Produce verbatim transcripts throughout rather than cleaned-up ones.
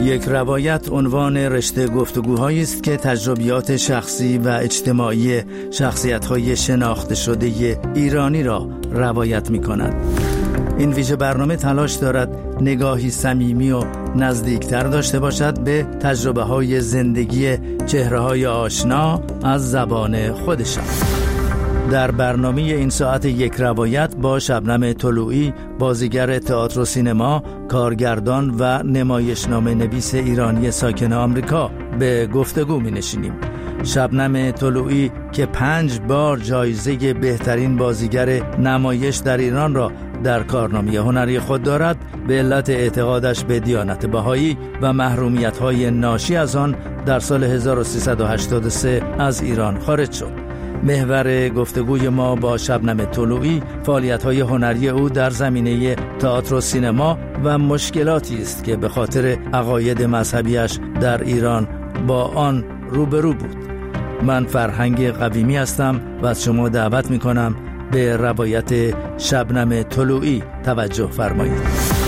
یک روایت عنوان رشته گفتگوهایی است که تجربیات شخصی و اجتماعی شخصیت‌های شناخته شده ایرانی را روایت می‌کند. این ویژه برنامه تلاش دارد نگاهی صمیمی و نزدیکتر داشته باشد به تجربه‌های زندگی چهره‌های آشنا از زبان خودشان. در برنامه این ساعت یک روایت با شبنم طلوعی، بازیگر تئاتر و سینما، کارگردان و نمایشنامه نویس ایرانی ساکن آمریکا به گفتگو می نشینیم. شبنم طلوعی که پنج بار جایزه بهترین بازیگر نمایش در ایران را در کارنامه هنری خود دارد، به علت اعتقادش به دیانت بهایی و محرومیت‌های ناشی از آن در سال هزار و سیصد و هشتاد و سه از ایران خارج شد. محور گفتگوی ما با شبنم طلوعی فعالیت‌های هنری او در زمینه تئاتر و سینما و مشکلاتی است که به خاطر عقاید مذهبیش در ایران با آن روبرو بود. من فرهنگ قویمی هستم و از شما دعوت می‌کنم به روایت شبنم طلوعی توجه فرمایید.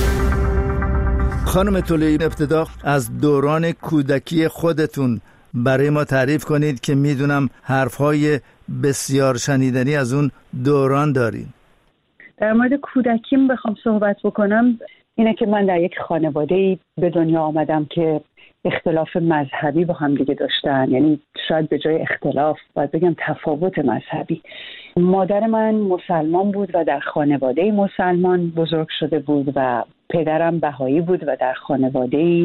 خانم طلوعی، ابتدا از دوران کودکی خودتون برای ما تعریف کنید که میدونم حرفهای بسیار شنیدنی از اون دوران دارین. در مورد کودکیم بخوام صحبت بکنم، اینه که من در یک خانواده‌ای به دنیا آمدم که اختلاف مذهبی با هم دیگه داشتن، یعنی شاید به جای اختلاف باید بگم تفاوت مذهبی. مادر من مسلمان بود و در خانواده مسلمان بزرگ شده بود و پدرم بهایی بود و در خانواده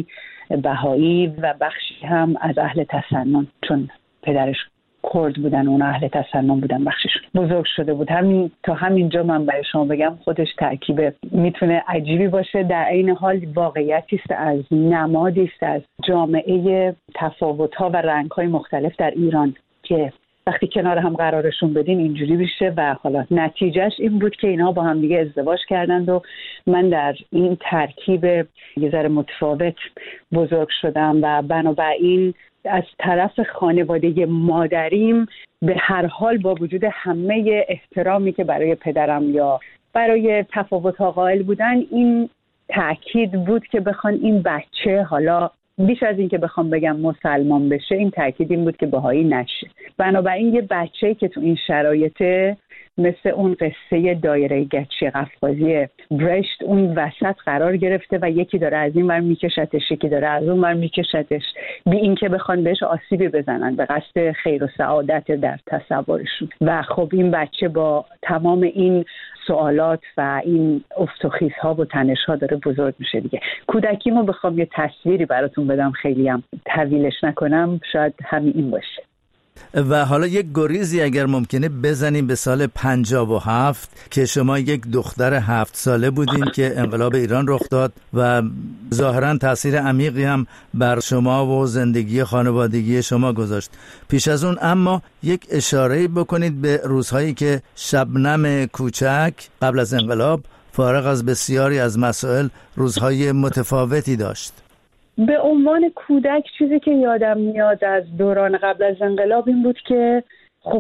بهایی و بخشی هم از اهل تسنن، چون پدرش کرد بودن اون اهل تسنن بودن بخشش بزرگ شده بود. همین تا همینجا من برای شما بگم خودش ترکیب میتونه عجیبی باشه، در عین حال واقعیتی است، از نمادی است از جامعه تفاوت‌ها و رنگ‌های مختلف در ایران که وقتی کنار هم قرارشون بدین اینجوری بشه و حالا نتیجهش این بود که اینا با هم دیگه ازدواج کردند و من در این ترکیب یه ذره متفاوت بزرگ شدم و بنابراین از طرف خانواده مادریم به هر حال با وجود همه احترامی که برای پدرم یا برای تفاوت‌ها قائل بودن، این تأکید بود که بخوان این بچه حالا بیش از این که بخوام بگم مسلمان بشه، این تأکید این بود که بهایی نشه. بنابراین یه بچه‌ای که تو این شرایطه مثل اون قصه دایره گچی قفقازی برشت اون وسط قرار گرفته و یکی داره از این ور میکشتش، یکی داره از اون ور میکشتش، بی این که بخوان بهش آسیبی بزنن به قصد خیر و سعادت در تصورشون. و خب این بچه با تمام این سوالات و این افت و خیزها و تنش‌ها داره بزرگ میشه دیگه. کودکیمو بخوام یه تصویری براتون بدم، خیلی هم طویلش نکنم، شاید همین این باشه. و حالا یک گریزی اگر ممکنه بزنیم به سال پنجاه و هفت که شما یک دختر هفت ساله بودین که انقلاب ایران رخ داد و ظاهراً تأثیر عمیقی هم بر شما و زندگی خانوادگی شما گذاشت. پیش از اون اما یک اشاره‌ای بکنید به روزهایی که شبنم کوچک قبل از انقلاب فارغ از بسیاری از مسائل روزهای متفاوتی داشت. به عنوان کودک چیزی که یادم میاد از دوران قبل از انقلاب این بود که خب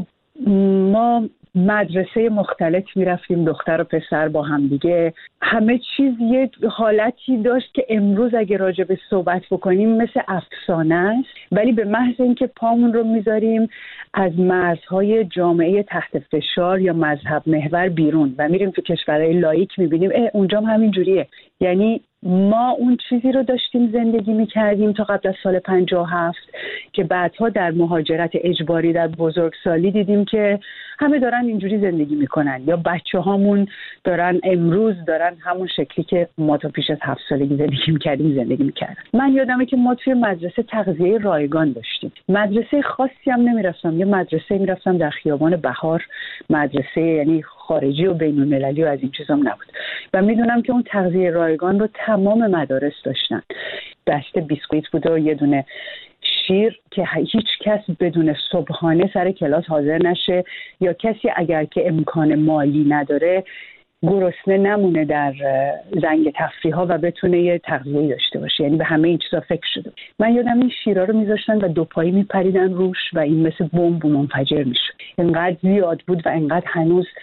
ما مدرسه مختلف میرفتیم، دختر و پسر با هم دیگه، همه چیز یه حالتی داشت که امروز اگه راجع به صحبت بکنیم مثل افسانه است، ولی به محض اینکه پامون رو میذاریم از مرزهای جامعه تحت فشار یا مذهب محور بیرون و میریم تو کشورهای لاییک میبینیم اه اونجا هم همین جوریه. یعنی ما اون چیزی رو داشتیم زندگی میکردیم تا قبل از سال پنجاه و هفت که بعدها در مهاجرت اجباری در بزرگسالی دیدیم که همه دارن اینجوری زندگی میکنن یا بچه هامون دارن امروز دارن همون شکلی که ما تا پیش از هفت سالگی زندگی میکردیم زندگی میکردن. من یادمه که ما توی مدرسه تغذیه رایگان داشتیم. مدرسه خاصی هم نمیرفتم، یه مدرسه میرفتم در خیابان بهار، مدرسه یعنی خارجی و بین المللی و از این چیزام نبود و میدونم که اون تغذیه رایگان رو تمام مدارس داشتن. دسته بیسکویت بود و یه دونه شیر که هیچ کس بدون صبحانه سر کلاس حاضر نشه یا کسی اگر که امکان مالی نداره گرسنه نمونه در زنگ تفریح‌ها و بتونه یه تغذیه داشته باشه. یعنی به همه این چیزا فکر شده. من یادم این شیرا رو میذاشتن و دو پایی میپریدن روش و این مثل بمب منفجر میشد. اینقدر زیاد بود و اینقدر هنوز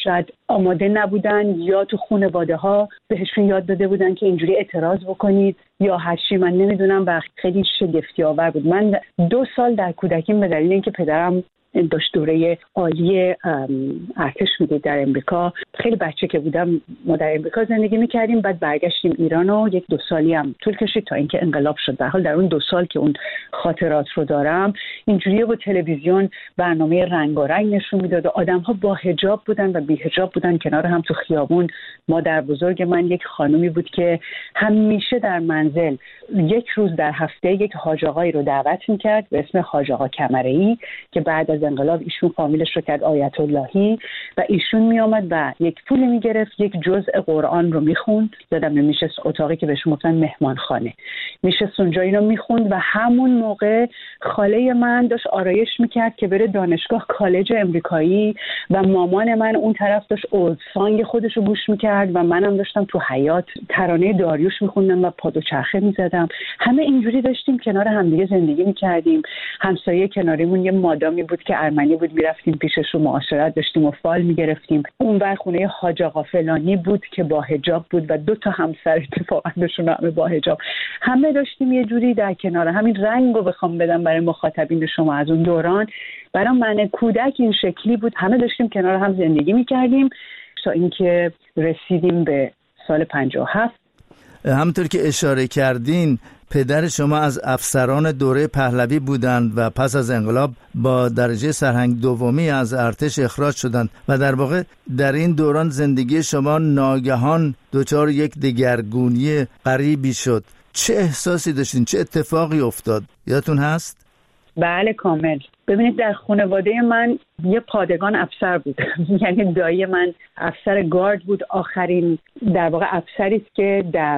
شاید آماده نبودن یا تو خانواده ها بهشون یاد داده بودن که اینجوری اعتراض بکنید یا هرچی، من نمیدونم. و خیلی شگفتی آور بود. من دو سال در کودکیم به دلیل اینکه پدرم داشت دوره عالی ارتش میدید در امریکا، خیلی بچه که بودم ما در امریکا زندگی میکردیم، بعد برگشتیم ایران و یک دو سالی هم طول کشید تا اینکه انقلاب شد. در حال در اون دو سال که اون خاطرات رو دارم اینجوریه، با تلویزیون برنامه رنگارنگ نشون میداد و آدم‌ها با حجاب بودن و بی حجاب بودن کنار هم تو خیابون. مادر بزرگ من یک خانومی بود که همیشه در منزل یک روز در هفته یک حاج آقایی رو دعوت میکرد به اسم حاج آقا کمره‌ای که بعد از انقلاب ایشون فامیلش رو کرد آیت اللهی و ایشون می آمد و یک پول می گرفت، یک جزء قرآن رو می خوند. یادم نمیشه اتاقی که بهش گفتن مهمانخانه، میشه اونجا اینو می خوند و همون موقع خاله من داشت آرایش میکرد که بره دانشگاه کالج امریکایی و مامان من اون طرف داشت اولد سانگ خودش رو گوش میکرد و منم داشتم تو حیاط ترانه داریوش میخوندم و پادو چرخه میزدم. همه اینجوری داشتیم کنار همدیگه زندگی میکردیم. همسایه کناریمون یه مادامی بود که ارمنی بود، میرفتیم پیشش و معاشرت داشتیم و فال میگرفتیم. اون ور خونه حاج آقا فلانی بود که با حجاب بود و دو تا همسر اتفاقا داشتون همه با حجاب. همه داشتیم یه جوری در کنار. همین رنگو بخوام بدم برای مخاطبین شما از اون دوران، برای من کودک این شکلی بود. همه داشتیم کنار هم زندگی میکردیم تا اینکه رسیدیم به سال پنجاه و هفت. همونطور که اشاره کردین پدر شما از افسران دوره پهلوی بودند و پس از انقلاب با درجه سرهنگ دومی از ارتش اخراج شدند و در واقع در این دوران زندگی شما ناگهان دچار یک دگرگونی غریبی شد. چه احساسی داشتین؟ چه اتفاقی افتاد؟ یادتون هست؟ بله کامل. ببینید در خانواده من یه پادگان افسر بود. یعنی دایی من افسر گارد بود، آخرین در واقع افسری است که در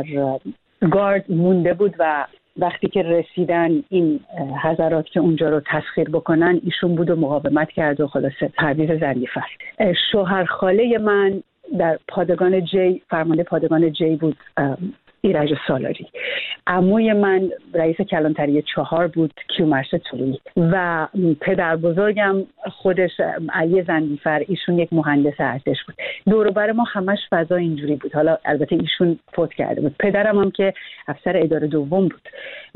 گارد مونده بود و وقتی که رسیدن این حضرات که اونجا رو تسخیر بکنن ایشون بود و مقاومت کرد و خلاصه پرویز ظریف است. شوهر خاله من در پادگان جی، فرمانده پادگان جی بود، ایرج سالاری. عموی من رئیس کلانتری چهار بود، کیومرث طلویی. و پدر بزرگم خودش علی زندیفر، ایشون یک مهندس ارتش بود. دور و بر ما همش فضا اینجوری بود. حالا البته ایشون فوت کرده بود. پدرم هم که افسر اداره دوم بود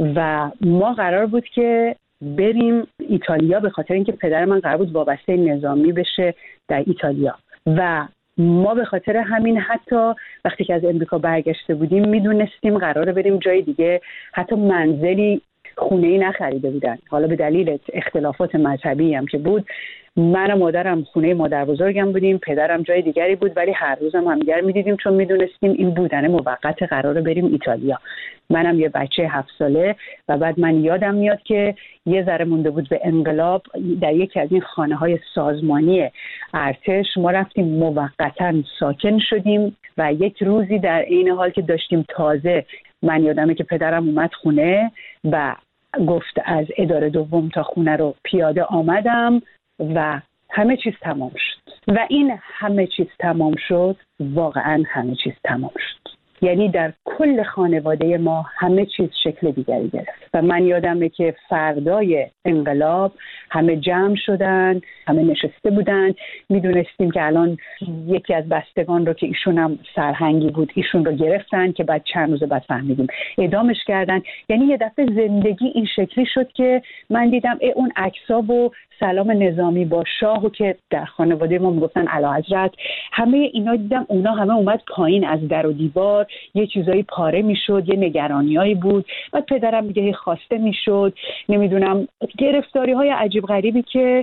و ما قرار بود که بریم ایتالیا به خاطر اینکه پدر من قرار بود وابسته نظامی بشه در ایتالیا و ما به خاطر همین حتی وقتی که از امریکا برگشته بودیم میدونستیم قراره بریم جای دیگه، حتی منزلی خونه‌ای نخریده بودن. حالا به دلیل اختلافات مذهبی هم که بود، من و مادرم خونه مادر بزرگم بودیم، پدرم جای دیگری بود، ولی هر روزم هم همدیگر میدیدیم چون میدونستیم این بودن موقت قراره بریم ایتالیا. منم یه بچه هفت ساله و بعد من یادم میاد که یه ذره مونده بود به انقلاب، در یکی از این خانه‌های سازمانی ارتش ما رفتیم موقتاً ساکن شدیم و یک روزی در این حال که داشتیم تازه، من یادمه که پدرم اومد خونه و گفت از اداره دوم تا خونه رو پیاده آمدم و همه چیز تمام شد. و این همه چیز تمام شد، واقعا همه چیز تمام شد. یعنی در کل خانواده ما همه چیز شکل دیگری گرفت و من یادمه که فردای انقلاب همه جمع شدن، همه نشسته بودن. میدونستیم که الان یکی از بستگان رو که ایشون هم سرهنگی بود ایشون رو گرفتن که بعد چند روز بعد فهمیدیم اعدامش کردن. یعنی یه دفعه زندگی این شکلی شد که من دیدم ای اون عکس‌ها و سلام نظامی با شاه و که در خانواده ما میگفتن اعلیحضرت، همه اینا دیدم اونا همه اومد پایین از در و دیوار، یه چیزایی پاره میشد، یه نگرانیایی بود. بعد پدرم میگه خواسته میشد، نمیدونم گرفتاری های عجیب غریبی که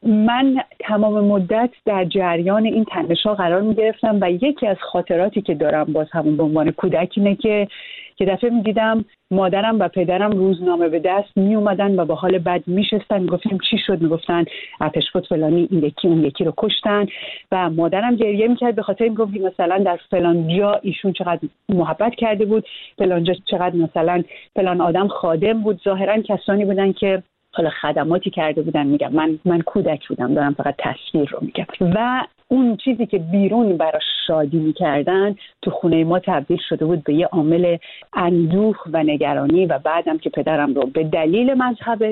من تمام مدت در جریان این تنش‌ها قرار میگرفتم و یکی از خاطراتی که دارم باز همون به عنوان کودک اینه که که دفعه میدیدم مادرم و پدرم روزنامه به دست می اومدن و با حال بد میشستن، میگفتیم چی شد؟ میگفتن آتش‌فت فلانی این یکی اون یکی رو کشتن و مادرم گریه میکرد به خاطر اینکه مثلا در فلان جا ایشون چقدر محبت کرده بود، فلان جا چقدر مثلا فلان آدم خادم بود. ظاهرا کسانی بودن که حالا خدماتی کرده بودن. میگم من من کودک بودم، دارم فقط تصویر رو میگم. و اون چیزی که بیرون براش شادی میکردن تو خونه ما تبدیل شده بود به یه عامل اندوه و نگرانی و بعدم که پدرم رو به دلیل مذهبش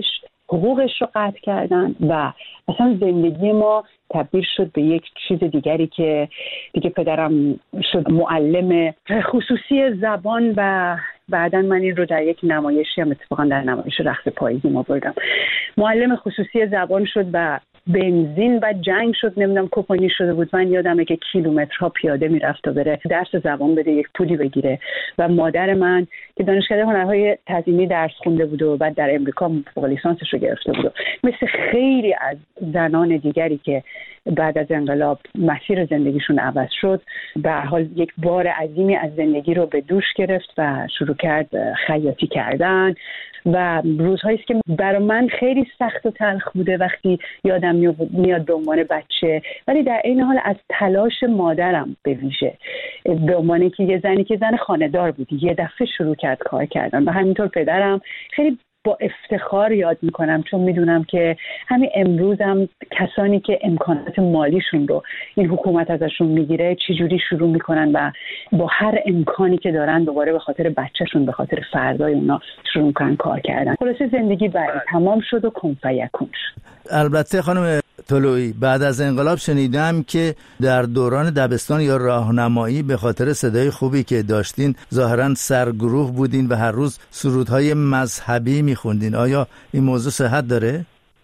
حقوقش رو قطع کردن و اصلا زندگی ما تبدیل شد به یک چیز دیگری که دیگه پدرم شد معلم خصوصی زبان و بعدن من این رو در یک نمایشی هم اتفاقا در نمایش رقص پاییزی ما بردم. معلم خصوصی زبان شد و بنزین و جنگ شد، نمیدونم کوپانی شده بود. من یادمه که کیلومترها پیاده میرفت تا بره درس زبان بده، یک پولی بگیره. و مادر من که دانشکده هنرهای تزیینی درس خونده بود و بعد در امریکا فوق لیسانسش رو گرفته بود، مثل خیلی از زنان دیگری که بعد از انقلاب مسیر زندگیشون عوض شد، به هر حال یک بار عظیمی از زندگی رو به دوش گرفت و شروع کرد خیاطی کردن. و روزهایی است که برای من خیلی سخت و تلخ بوده وقتی یادم میاد به عنوان بچه، ولی در این حال از تلاش مادرم به ویژه به عنوان که یه زنی که زن خانه‌دار بود یه دفعه شروع کرد کار کردن. و همینطور پدرم خیلی با افتخار یاد میکنم، چون میدونم که همین امروزم کسانی که امکانات مالیشون رو این حکومت ازشون میگیره چجوری شروع میکنن و با هر امکانی که دارن دوباره به خاطر بچهشون، به خاطر فردای اونا شروع میکنن کار کردن. خلاصه زندگی برای تمام شد و کن فیکون شد. البته خانم طلویی، بعد از انقلاب شنیدم که در دوران دبستان یا راهنمایی به خاطر صدای خوبی که داشتین ظاهراً سرگروه بودین و هر روز سرودهای مذهبی میخوندین. آیا این موضوع صحت داره؟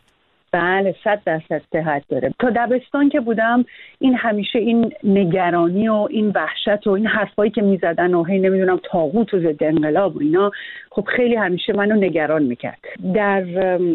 بله، صد درصد صحت داره. تا دبستان که بودم این همیشه این نگرانی و این وحشت و این حرفایی که میزدن و هی نمیدونم طاغوت و ضد انقلاب و اینا، خب خیلی همیشه منو نگران میکرد. در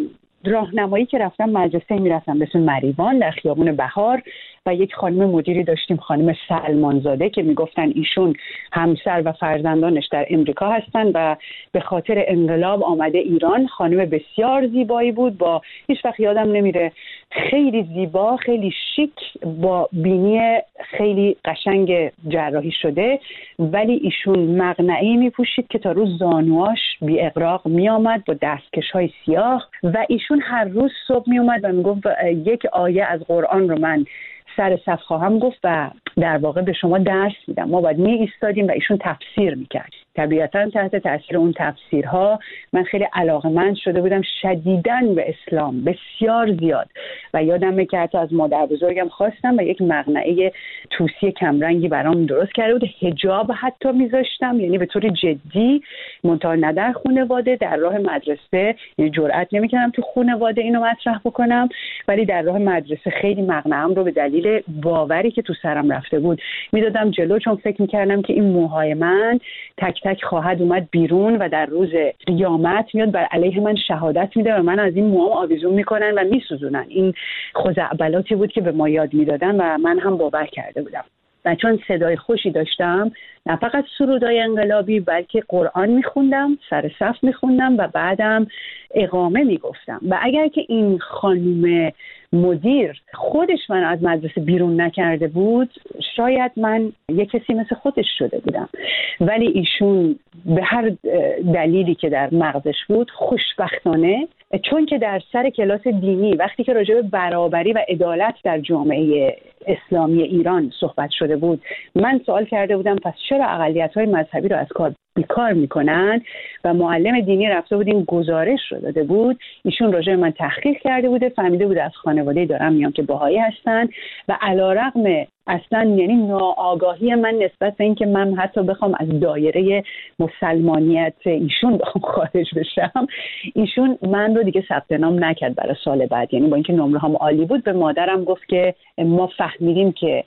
راهنمایی که رفتم مدرسه میرفتم به اسم مریوان در خیابون بهار و یک خانم مدیری داشتیم، خانم سلمانزاده، که میگفتن ایشون همسر و فرزندانش در امریکا هستن و به خاطر انقلاب آمده ایران. خانم بسیار زیبایی بود، با هیچ وقت یادم نمیره، خیلی زیبا، خیلی شیک، با بینی خیلی قشنگ جراحی شده، ولی ایشون مقنعه‌ای میپوشید که تا روز زانواش بی اغراق میامد با دستکش‌های سیاه و ایشون هر روز صبح میومد و میگفت یک آیه از قرآن رو من سر صف خواهم گفت و در واقع به شما درس میدم. ما باید می ایستادیم و ایشون تفسیر میکرد. طبیعتاً تحت تاثیر اون تفسیرها من خیلی علاقه‌مند شده بودم شدیداً به اسلام، بسیار زیاد. و یادمه که حتی از مادر بزرگم خواستم و یک مقنعه توسی کمرنگی برام درست کرده بود، حجاب حتی میذاشتم، یعنی به طور جدی، منتها نه در خانواده، در راه مدرسه یعنی جرئت نمیکردم تو خانواده اینو مطرح بکنم، ولی در راه مدرسه خیلی مقنعه‌ام رو به دلیل باوری که تو سرم رفته بود میدادم جلو، چون فکر میکردم که این موهای من تک تک خواهد اومد بیرون و در روز قیامت میاد بر علیه من شهادت میده و من از این موام آویزون میکنن و میسوزونن. این خزعبلاتی بود که به ما یاد میدادن و من هم باور کرده بودم. و چون صدای خوشی داشتم، نه فقط سرودای انقلابی بلکه قرآن میخوندم، سر صف میخوندم و بعدم اقامه میگفتم. و اگر که این خانم مدیر خودش من از مدرسه بیرون نکرده بود، شاید من یک کسی مثل خودش شده بودم. ولی ایشون به هر دلیلی که در مغزش بود، خوشبختانه، چون که در سر کلاس دینی وقتی که راجع به برابری و عدالت در جامعه اسلامی ایران صحبت شده بود، من سوال کرده بودم پس چرا اقلیت‌های مذهبی رو از کار بیکار میکنن؟ و معلم دینی رفته بود این گزارش رو داده بود. ایشون راجع به من تحقیق کرده بوده، فهمیده بوده از خانواده دارم میام که بهایی هستن و علیرغم اصلا یعنی ناآگاهی من نسبت به این که من حتی بخوام از دایره مسلمانیت ایشون بخوام خارج بشم، ایشون من رو دیگه ثبت نام نکرد برای سال بعد. یعنی با اینکه نمره هم عالی بود، به مادرم گفت که ما فهمیدیم که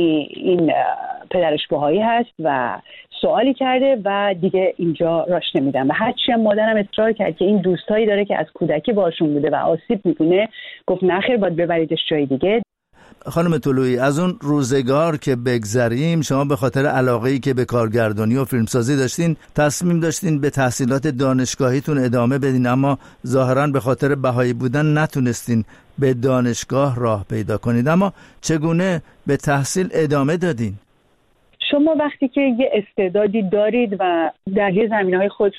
این پدرش بهایی هست و سوالی کرده و دیگه اینجا راش نمیدم. و هرچی هم مادرم اصرار کرد که این دوستایی داره که از کودکی باشون بوده و آسیب میبینه، گفت نخیر، باید ببریدش جای دیگه. خانم طلویی، از اون روزگار که بگذریم، شما به خاطر علاقه‌ای که به کارگردانی و فیلمسازی داشتین تصمیم داشتین به تحصیلات دانشگاهیتون ادامه بدین، اما ظاهراً به خاطر بهایی بودن نتونستین به دانشگاه راه پیدا کنید. اما چگونه به تحصیل ادامه دادین؟ شما وقتی که یه استعدادی دارید و در یه زمینه‌های خودتون رو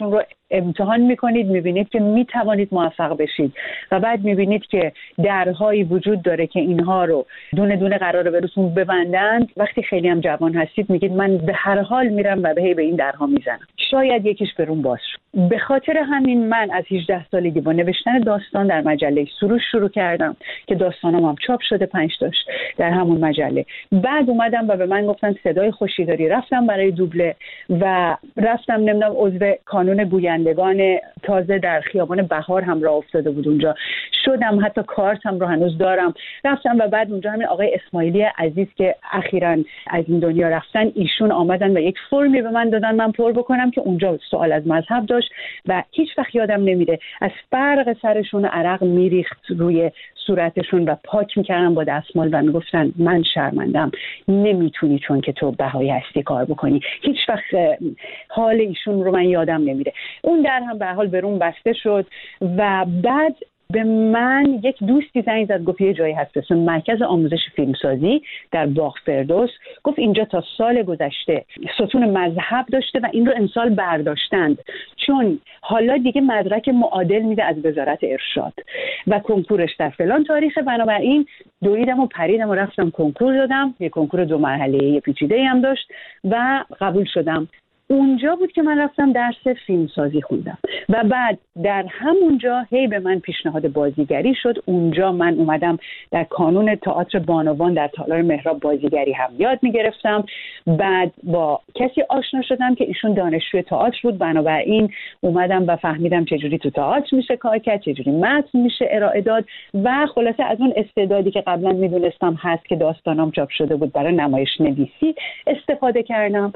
امتحان میکنید، میبینید که میتوانید موفق بشید و بعد میبینید که درهایی وجود داره که اینها رو دونه دونه قراره براتون ببندند. وقتی خیلی هم جوان هستید میگید من به هر حال میرم و به به این درها میزنم، شاید یکیش برون باز شد. به خاطر همین من از هجده سالگی با نوشتن داستان در مجله سروش شروع کردم که داستانم هم چاپ شده پنج تاش در همون مجله. بعد اومدم و به من گفتن صدای خوشی داری، رفتم برای دوبله و رفتم نمیدونم عضو کانون گویندگان تازه در خیابان بهار هم راه افتاده بود، اونجا شدم، حتی کارتم رو هنوز دارم. رفتم و بعد اونجا همین آقای اسماعیلی عزیز که اخیراً از این دنیا رفتن، ایشون آمدن و یک فرمی به من دادن من پر بکنم که اونجا سوال از مذهب داشت و هیچ وقت یادم نمیره از فرق سرشون عرق میریخت روی صورتشون و پاک میکردن با دستمال و میگفتن من شرمندم، نمیتونی چون که تو بهایی هستی کار بکنی. هیچ وقت حال ایشون رو من یادم نمیره. اون در هم به حال برون بسته شد و بعد به من یک دوستی زنگ زد، گفت یه جایی هست مرکز آموزش فیلمسازی در باغ فردوس، گفت اینجا تا سال گذشته ستون مذهب داشته و این رو امسال برداشتند چون حالا دیگه مدرک معادل میده از وزارت ارشاد و کنکورش در فلان تاریخه. بنابراین دویدم و پریدم و رفتم کنکور دادم، یه کنکور دو مرحله یه پیچیده هم داشت و قبول شدم. اونجا بود که من رفتم درس فیلمسازی خوندم و بعد در همونجا هی به من پیشنهاد بازیگری شد. اونجا من اومدم در کانون تئاتر بانوان در تالار مهراب بازیگری هم یاد میگرفتم. بعد با کسی آشنا شدم که ایشون دانشجوی تئاتر بود، بنابراین اومدم و فهمیدم چجوری تو تئاتر میشه کار کرد، چجوری متن میشه ارائه داد و خلاصه از اون استعدادی که قبلا میدونستم هست که داستانام چاپ شده بود برای نمایش نویسی استفاده کردم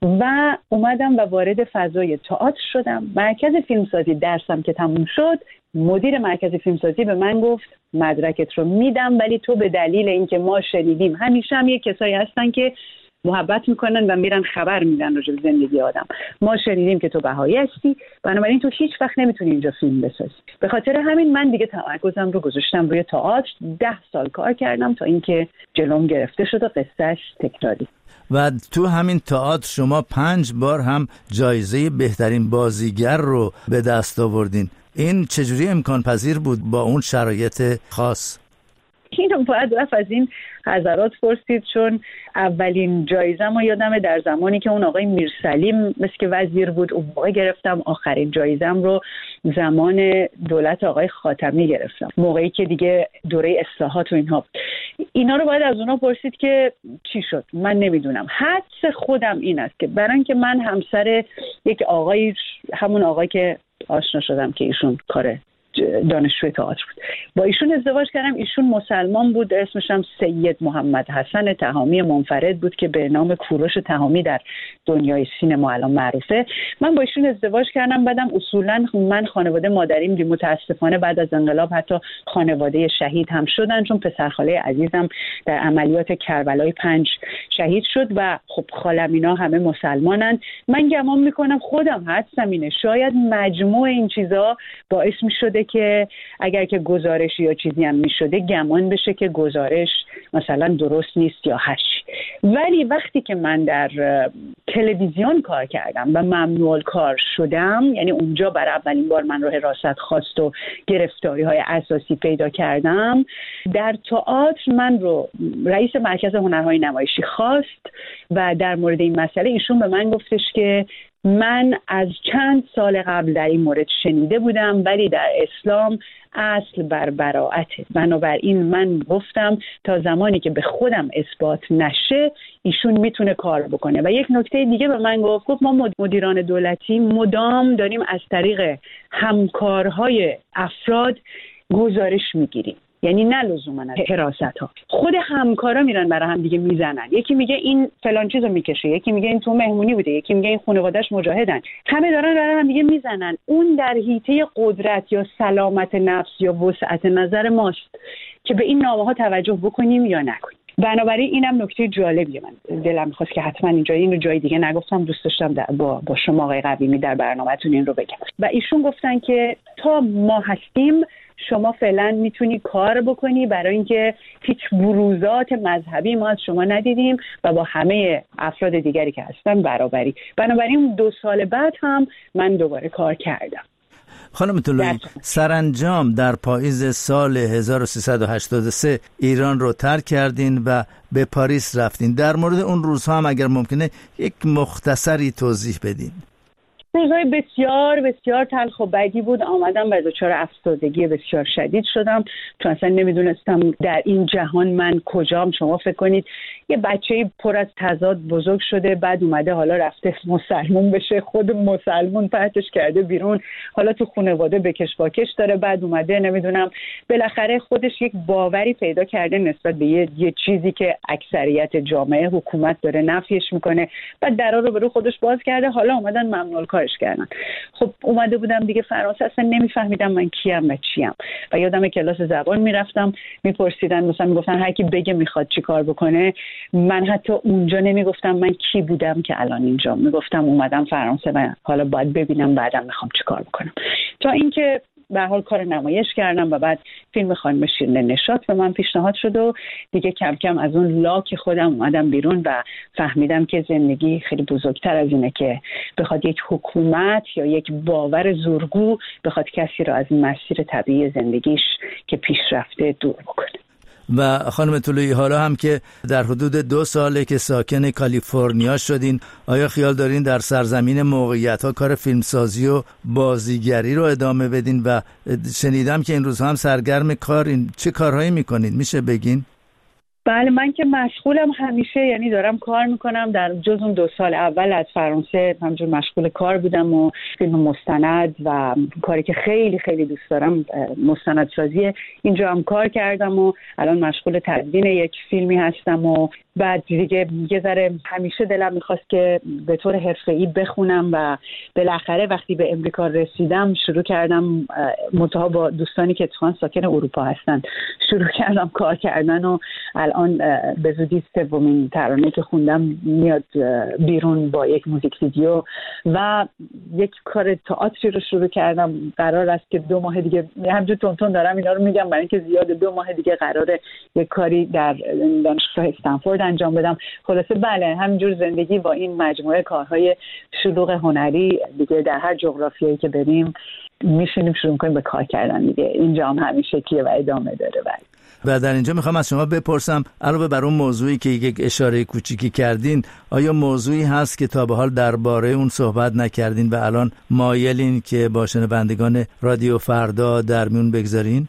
و اومدم و وارد فضای تئاتر شدم. مرکز فیلمسازی درسم که تموم شد، مدیر مرکز فیلمسازی به من گفت مدرکت رو میدم ولی تو به دلیل اینکه ما شنیدیم همیشه هم یک کسایی هستن که محبت میکنن و میرن خبر میدن راجع به زندگی آدم، ما شنیدیم که تو بهایی هستی بنابراین تو هیچ وقت نمیتونی اینجا فیلم بسازی. به خاطر همین من دیگه تمرکزم رو گذاشتم روی تئاتر. ده سال کار کردم تا اینکه جلوم گرفته شد و قصهش تکراری. و تو همین تئاتر شما پنج بار هم جایزه بهترین بازیگر رو به دست آوردین. این چجوری امکان پذیر بود با اون شرایط خاص؟ اینو باید رفت از این حضرات پرسید، چون اولین جایزه‌مو یادمه در زمانی که اون آقای میرسلیم مثل که وزیر بود اون موقع گرفتم. آخرین جایزه‌م رو زمان دولت آقای خاتمی گرفتم، موقعی که دیگه دوره اصلاحات و اینها. اینا رو باید از اونا پرسید که چی شد. من نمیدونم. حدس خودم این است که برای اینکه من همسر یک آقایی، همون آقایی که آشنا شدم که ایشون کاره دانشجوی تئاتر بود، با ایشون ازدواج کردم. ایشون مسلمان بود، اسمش هم سید محمد حسن تهامی منفرد بود که به نام کوروش تهامی در دنیای سینما الان معروفه. من با ایشون ازدواج کردم. بعدم اصولا من خانواده مادریم متاسفانه بعد از انقلاب حتی خانواده شهید هم شدن، چون پسرخاله عزیزم در عملیات کربلای پنج شهید شد و خب خالم اینا همه مسلمانن. من گمان میکنم خودم حدسم اینه شاید مجموع این چیزا باعث میشده که اگر که گزارشی یا چیزی هم می شده گمان بشه که گزارش مثلا درست نیست یا هشی. ولی وقتی که من در تلویزیون کار کردم و ممنوع کار شدم، یعنی اونجا برای اولین بار من رو حراست خواست و گرفتاری های اساسی پیدا کردم، در تئاتر من رو رئیس مرکز هنرهای نمایشی خواست و در مورد این مسئله ایشون به من گفتش که من از چند سال قبل در این مورد شنیده بودم ولی در اسلام اصل بر براءته، بنابراین من گفتم تا زمانی که به خودم اثبات نشه ایشون میتونه کار بکنه. و یک نکته دیگه به من گفت، گفت ما مدیران دولتی مدام داریم از طریق همکارهای افراد گزارش میگیریم، یعنی نه لزوما حراست ها، خود همکارا میرن برای هم دیگه میزنن، یکی میگه این فلان چیزو میکشه، یکی میگه این تو مهمونی بوده، یکی میگه این خانواده‌اش مجاهدن، همه دارن برای هم دیگه میزنن. اون در حیطه قدرت یا سلامت نفس یا وسعت نظر ماست که به این نامه‌ها توجه بکنیم یا نکنیم. بنابراین اینم نکته جالبیه، من دلم می‌خواست که حتما اینجا اینو جای دیگه نگفتم، دوست داشتم با با شما آقای قویمی در برنامه‌تون این رو بگم. و ایشون گفتن که تا ما هستیم شما فعلا میتونی کار بکنی برای اینکه هیچ بروزات مذهبی ما از شما ندیدیم و با همه افراد دیگری که هستن برابری. بنابراین دو سال بعد هم من دوباره کار کردم. خانم طلویی، سرانجام در پاییز سال هزار و سیصد و هشتاد و سه ایران رو ترک کردین و به پاریس رفتین. در مورد اون روزها هم اگر ممکنه یک مختصری توضیح بدین. روزهای بسیار بسیار تلخ و بدی بود. آمدم و دچار افسردگی بسیار شدید شدم، چون اصلا نمیدونستم در این جهان من کجام. شما فکر کنید یه بچه پر از تضاد بزرگ شده، بعد اومده حالا رفته مسلمون بشه، خود مسلمون پرتش کرده بیرون، حالا تو خانواده بکش باکش داره، بعد اومده نمیدونم بالاخره خودش یک باوری پیدا کرده نسبت به یه, یه چیزی که اکثریت جامعه حکومت داره نفیش میکنه، بعد درا رو به رو خودش باز کرده، حالا اومدن ممنوع کارش کردن. خب اومده بودم دیگه فرانسه، اصلا نمیفهمیدم من کیم و چیم و یادم کلاس زبان میرفتم میپرسیدن، مثلا میگفتن هر کی بگه میخواد چی کار بکنه. من حتی اونجا نمیگفتم من کی بودم که الان اینجا، میگفتم اومدم فرانسه و حالا باید ببینم بعدم میخوام چی کار بکنم. تا اینکه به هر حال کار نمایش کردم و بعد فیلم خانم شیرین نشاط به من پیشنهاد شد و دیگه کم کم از اون لاک خودم اومدم بیرون و فهمیدم که زندگی خیلی بزرگتر از اینه که بخواد یک حکومت یا یک باور زورگو بخواد کسی را از مسیر طبیعی زندگیش که پیشرفته دور بکنه. و خانم طلویی، حالا هم که در حدود دو ساله که ساکن کالیفرنیا شدین، آیا خیال دارین در سرزمین موقعیت‌ها کار فیلمسازی و بازیگری رو ادامه بدین؟ و شنیدم که این روزها هم سرگرم کارین. چه کارهایی میکنین؟ میشه بگین؟ بله، من که مشغولم همیشه، یعنی دارم کار میکنم. در جز اون دو سال اول از فرانسه همجور مشغول کار بودم و فیلم مستند و کاری که خیلی خیلی دوست دارم مستندسازی، اینجا هم کار کردم و الان مشغول تدوین یک فیلمی هستم و بعد دیگه یه ذره همیشه دلم میخواست که به طور حرفه‌ای بخونم و بالاخره وقتی به امریکا رسیدم شروع کردم، منتها با دوستانی که اتفاقاً ساکن اروپا هستن شروع کردم کار کردن و الان به زودی سومین ترانه که خوندم میاد بیرون با یک موزیک ویدیو و یک کار تئاتری رو شروع کردم. قرار است که دو ماه دیگه، همینجور تونتون دارم اینا رو میگم برای اینکه زیاد، دو ماه دیگه قراره یک کاری در دانشگاه استنفورد انجام بدم. خلاصه بله، همینجور زندگی با این مجموعه کارهای شلوغ هنری دیگه در هر جغرافیایی که بریم میشینیم شروع کنیم به کار کردن دیگه. اینجا هم همین شکلیه و ادامه داره. بله. و در اینجا میخوام از شما بپرسم، علاوه بر اون موضوعی که یک اشاره کوچیکی کردین، آیا موضوعی هست که تا به حال درباره اون صحبت نکردین و الان مایلین که با شنوندگان رادیو فردا در میون بگذارین؟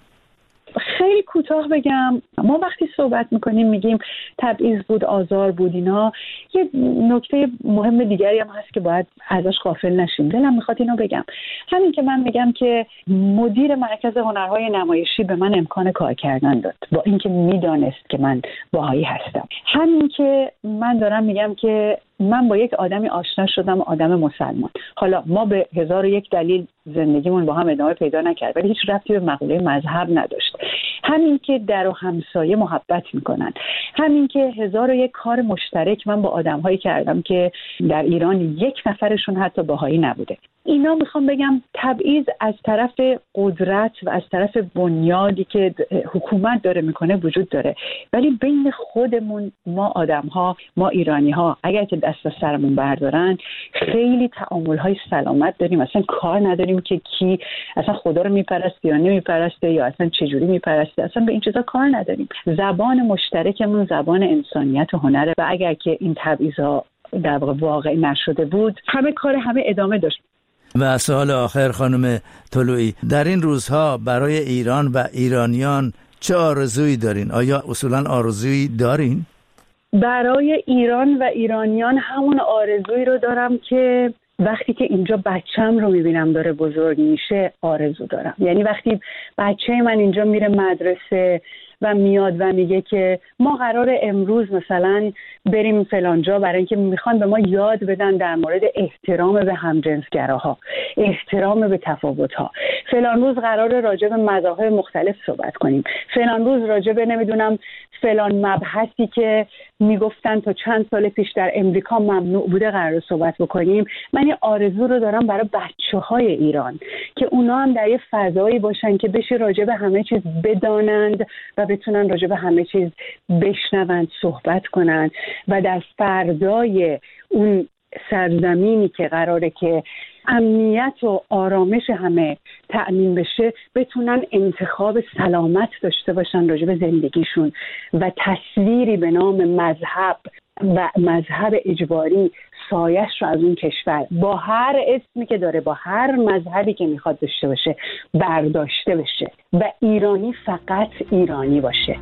خیلی کوتاه بگم، ما وقتی صحبت میکنیم میگیم تبعیض بود، آزار بود، اینا یه نکته مهم دیگری هم هست که باید ازش غافل نشیم. دلم میخواد اینو بگم. همین که من میگم که مدیر مرکز هنرهای نمایشی به من امکان کار کردن داد با اینکه میدانست که من باهایی هستم. همین که من دارم میگم که من با یک آدمی آشنا شدم، آدم مسلمان. حالا ما به هزار و یک دلیل زندگیمون با هم ادامه پیدا نکرد ولی هیچ ربطی به مقوله مذهب نداشت. همین که در و همسایه محبت میکنن، همین که هزار و یک کار مشترک من با آدم‌هایی کردم که در ایران یک نفرشون حتی بهایی نبوده. اینا میخوام بگم تبعیض از طرف قدرت و از طرف بنیادی که حکومت داره میکنه وجود داره، ولی بین خودمون ما آدم‌ها، ما ایرانی‌ها اگر که دست از سرمون بردارن خیلی تعامل‌های سلامت داریم. اصلا کار نداریم که کی اصلا خدا رو میپرسته یا نمیپرسته یا اصلا چجوری میپرسته، اصلا به این چیزا کار نداریم. زبان مشترکمون زبان انسانیت و هنره و اگر که این تبعیض‌ها در واقع واقع نشده بود همه کار همه ادامه داشت. و سوال آخر خانم طلویی، در این روزها برای ایران و ایرانیان چه آرزویی دارین؟ آیا اصولا آرزویی دارین؟ برای ایران و ایرانیان همون آرزویی رو دارم که وقتی که اینجا بچه‌م رو میبینم داره بزرگ میشه آرزو دارم. یعنی وقتی بچه من اینجا میره مدرسه و میاد و میگه که ما قراره امروز مثلا بریم فلانجا برای اینکه میخوان به ما یاد بدن در مورد احترام به همجنسگراها، احترام به تفاوت‌ها، فلان روز قراره راجع به مذاهب مختلف صحبت کنیم، فلان روز راجع به نمیدونم فلان مبحثی که میگفتن تا چند سال پیش در امریکا ممنوع بوده قراره صحبت بکنیم. من این آرزو رو دارم برای بچه‌های ایران که اونا هم در یه فضایی باشن که بشه راجع به همه چیز بدانند و بتونن راجع به همه چیز بشنوند، صحبت کنند و در فردای اون سرزمینی که قراره که امنیت و آرامش همه تأمین بشه بتونن انتخاب سلامت داشته باشن راجع به زندگیشون و تصویری به نام مذهب و مذهب اجباری سایش رو از اون کشور با هر اسمی که داره، با هر مذهبی که میخواد داشته باشه برداشته بشه و ایرانی فقط ایرانی باشه.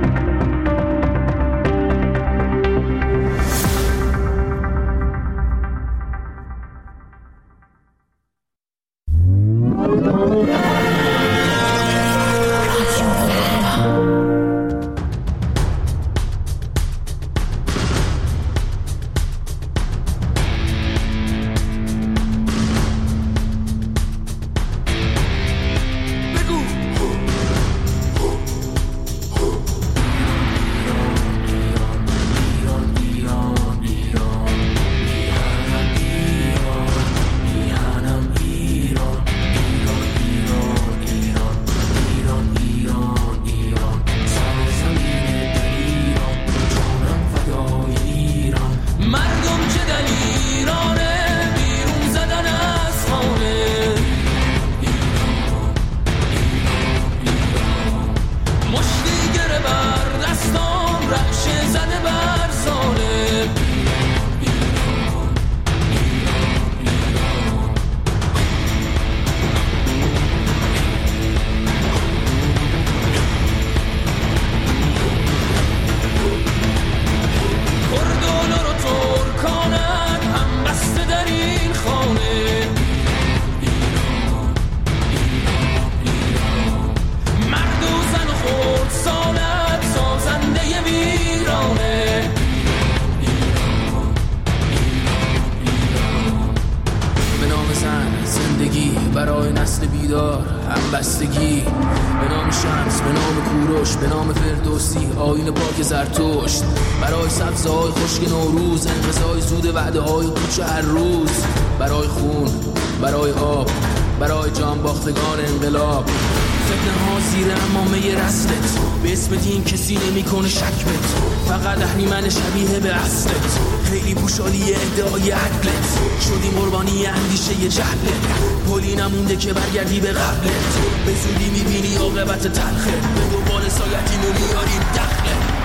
برای نسل بیدار همبستگی، به نام شمس، به نام کوروش، به نام فردوسی، آیین پاک زرتشت، برای سبزهای خشک نوروز، انقضای زود وعده های کوچه هر روز، برای خون، برای آب، برای جان باختگان انقلاب، فتنه ها زیر امامه رسلت، به اسم دین کسی نمی کنه شک بت، فقط اهریمن شبیه به اصلت، خیلی پوشالی ادعای عدلت، شدیم قربانی اندیشه جهلت، پلی نمونده که برگردی به قبلت، به زودی میبینی عاقبت تلخت، به دنبال سایتی نمیاری دخلت.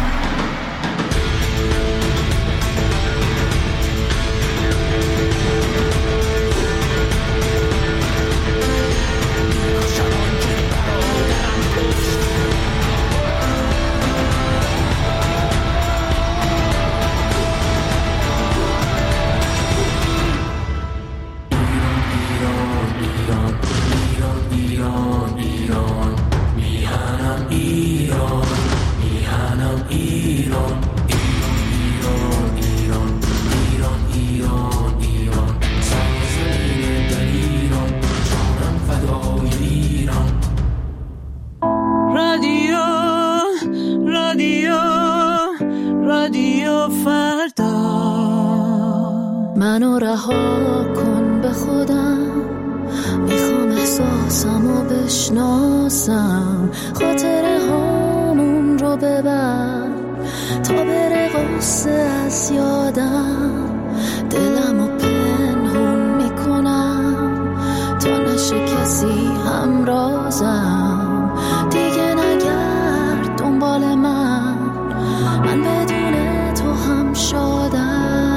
منو رها کن به خودم، میخوام احساسمو بشناسم، خاطره هامون رو ببر تا بره غصه از یادم، دلمو پنهون میکنم تا نشه کسی همرازم، دیگه نگرد دنبال من، من بدون تو هم شادم.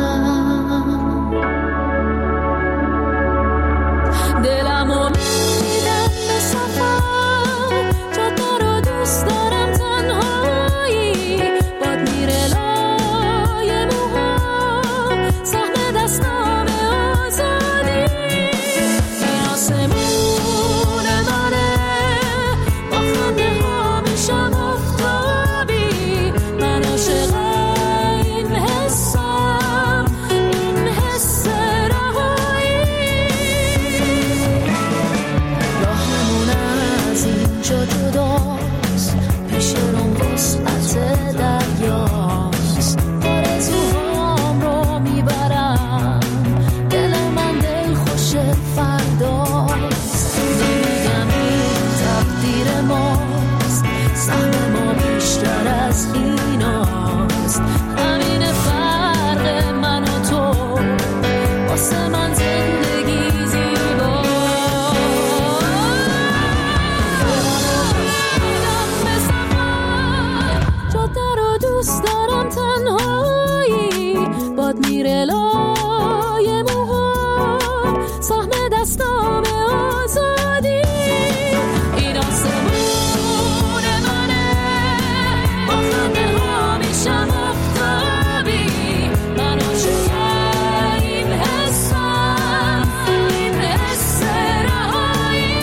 دلمو میدم به سفر، جاده رو دوست دارم تنهایی، باد میره لای موهام، سهم دستام آزادی، این آسمون منه، با خنده ها میشم آفتابی، من عاشق این حسم، این حس رهایی، راهمون از اینجا جداست، پیش روم وسعت دریاست، آرزوهام رو میبرم، دل من دل خوش فرداست. سهم ما بیشتر از ایناست. همین فرق من و تو واسه من زندگی زیبا. جاده رو دوست دارم تنهایی باد میره لای موها، سهم دستام آزادی این آسمون منه، با خنده ها میشم افتابی. من عاشق این حسم، این حس رهایی.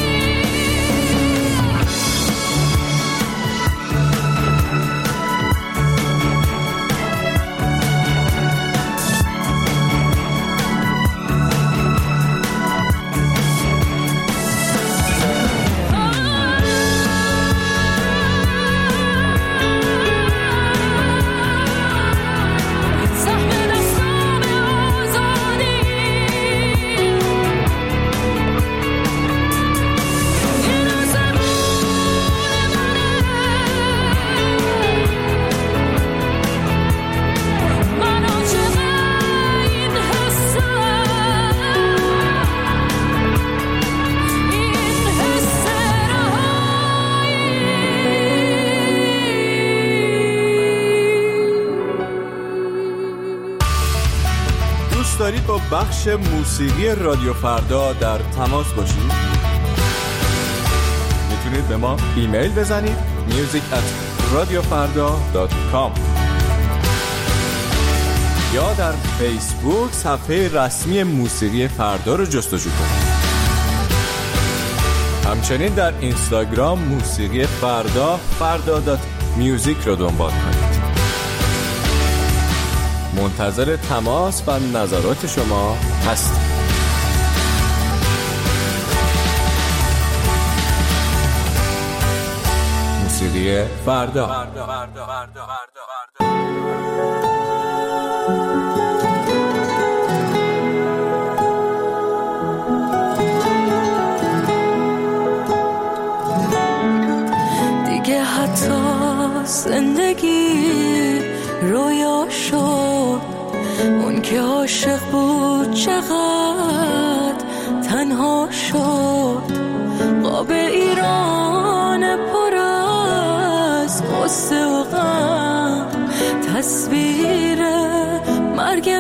دارید با بخش موسیقی رادیو فردا در تماس باشید؟ میتونید به ما ایمیل بزنید میوزیک ات رادیو فردا دات کام یا در فیسبوک صفحه رسمی موسیقی فردا رو جستجو کنید. همچنین در اینستاگرام موسیقی فردا فردا دات میوزیک رو دنبال کنید. منتظر تماس و نظرات شما هستیم. موسیقی فردا, فردا. فردا. فردا. فردا. دیگه حتی زندگی رویا شد، اون که عاشق بود چقدر تنها شد. قاب ایران پر از قصه و غم، تصویر مرگ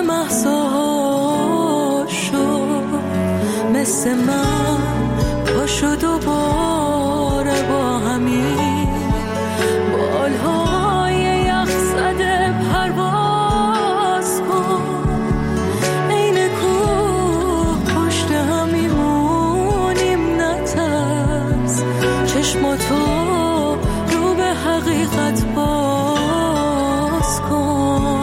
مهسا شد. مثل من پاشو دوباره با همین بالهای یخ زده پرواز کن. این کوه پشت هم میمونیم نترس، چشماتو رو به حقیقت باز کن.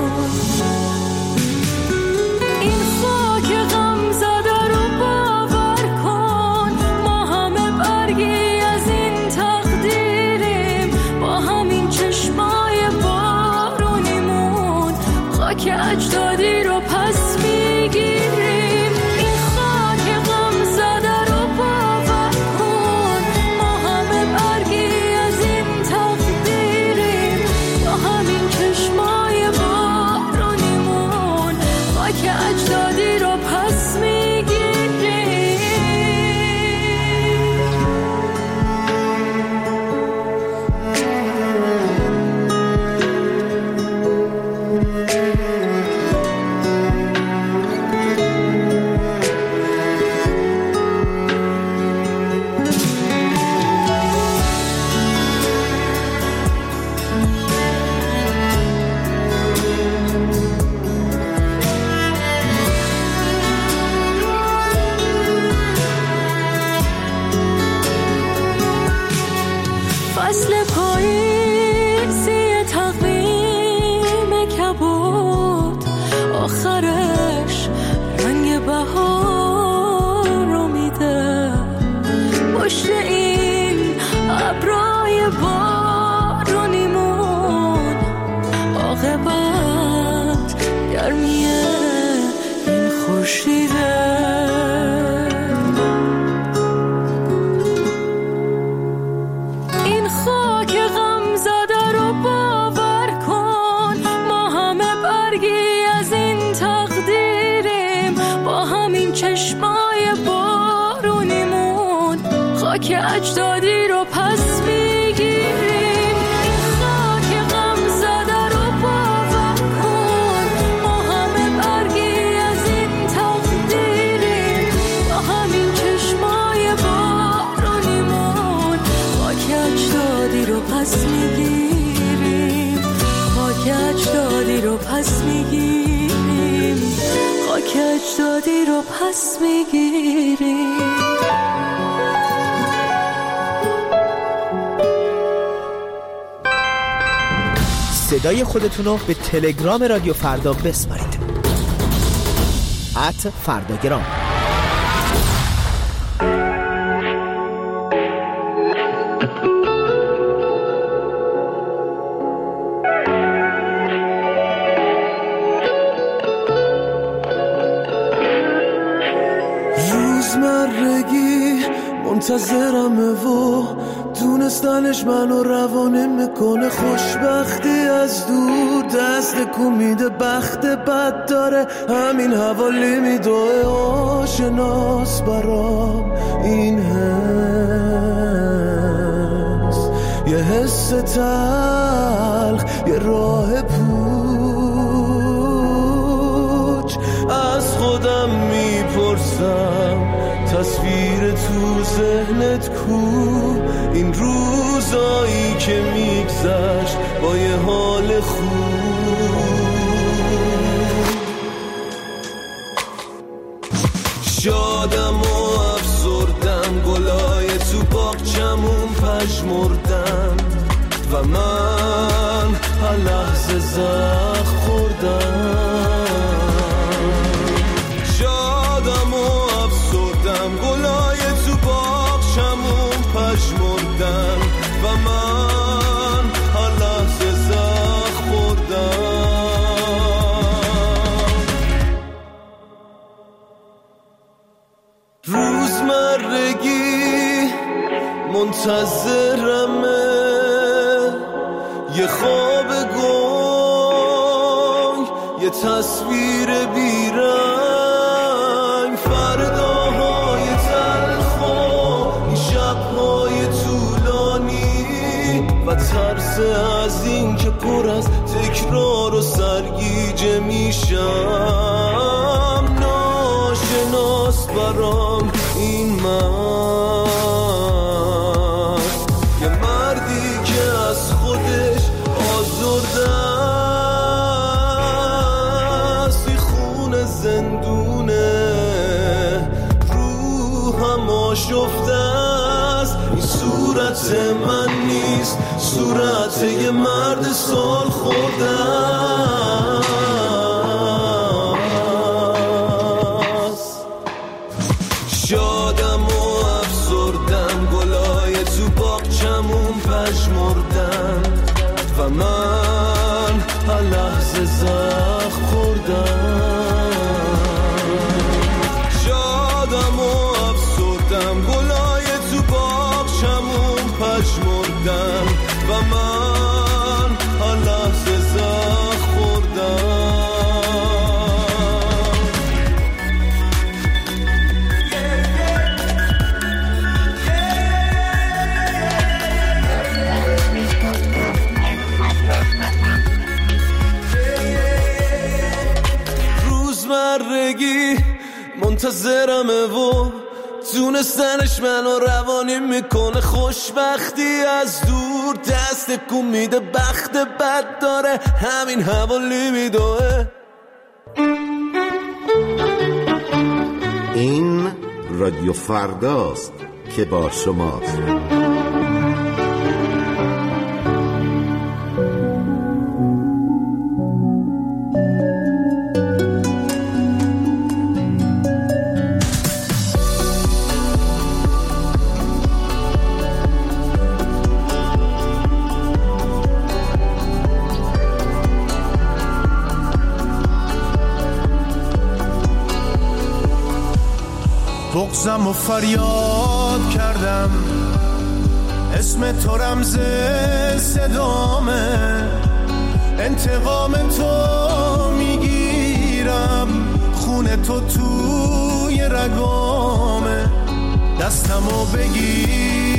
این خاک غم زده رو باور کن، ما همه برگی از این تقدیریم. با همین چشمای بارونیمون خاک اجدادی رو پس میگیریم. این خاک غم زده رو باور کن، ما همه برگی خاک اجدادی رو پس میگیریم. خاک غم زده رو باور کن، ما همه برگی از این تقدیریم. با همین چشمای بارونیمون خاک اجدادی رو پس میگیریم. خاک اجدادی رو پس میگیریم. خاک اجدادی رو پس میگیریم. صدای خودتون رو به تلگرام رادیو فردا بسپارید. ات فرداگرام. روزمرگی منتظرمه و دونستنش منو روانه میکنه. خوشبختی از دور دست میده، بخت بد داره همین حوالی میدوه. آشناس برام این حس، یه حس تلخ، یه راه پوچ. از خودم میپرسم تصویر تو ذهنت کو؟ این روزایی که میگذشت با یه حال خوب. شادم و افسردم، گلای تو باغچمون پژمردن و من هر لحظه زخم خوردم. شادم و افسردم، گلای تو باغچمون پژمردن و من هر لحظه زخم خوردم. روزمرگی منتظرمه، یه خواب گنگ، یه تصویر بیرنگ. فرداهای تلخ و این شبهای طولانی و ترس از این که پر از تکرار و سرگیجه میشم. ناشناس برام این مرد، یه مردی که از خودش آزرده است. این خون زندونه، روحم آشفته است. این صورت من نیست، صورت یه مرد سال خورده است. شادم و افسردم، گلای تو باغچمون پژمردن و من هر لحظه زخم خوردم. شادم و افسردم، گلای تو باغچمون پژمردن و من هر لحظه زخم خوردم. روزمرگی منتظرمه و دونستنش منو روانی میکنه. خوشبختی از دور دست کن میده، بخت بد داره همین حوالی میدوه. این رادیو فرداست که با شماست. بغضم و فریاد کردم، اسم تو رمز صدامه. انتقام تو میگیرم، خون تو توی رگامه. دستمو بگیر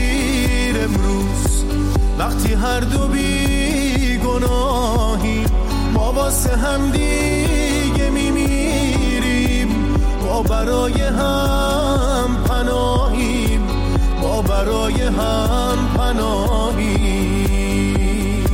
امروز وقتی هر دو بی گناهیم، ما واسه هم دیگه میمیریم، ما برای هم پناهیم، ما برای هم پناهیم.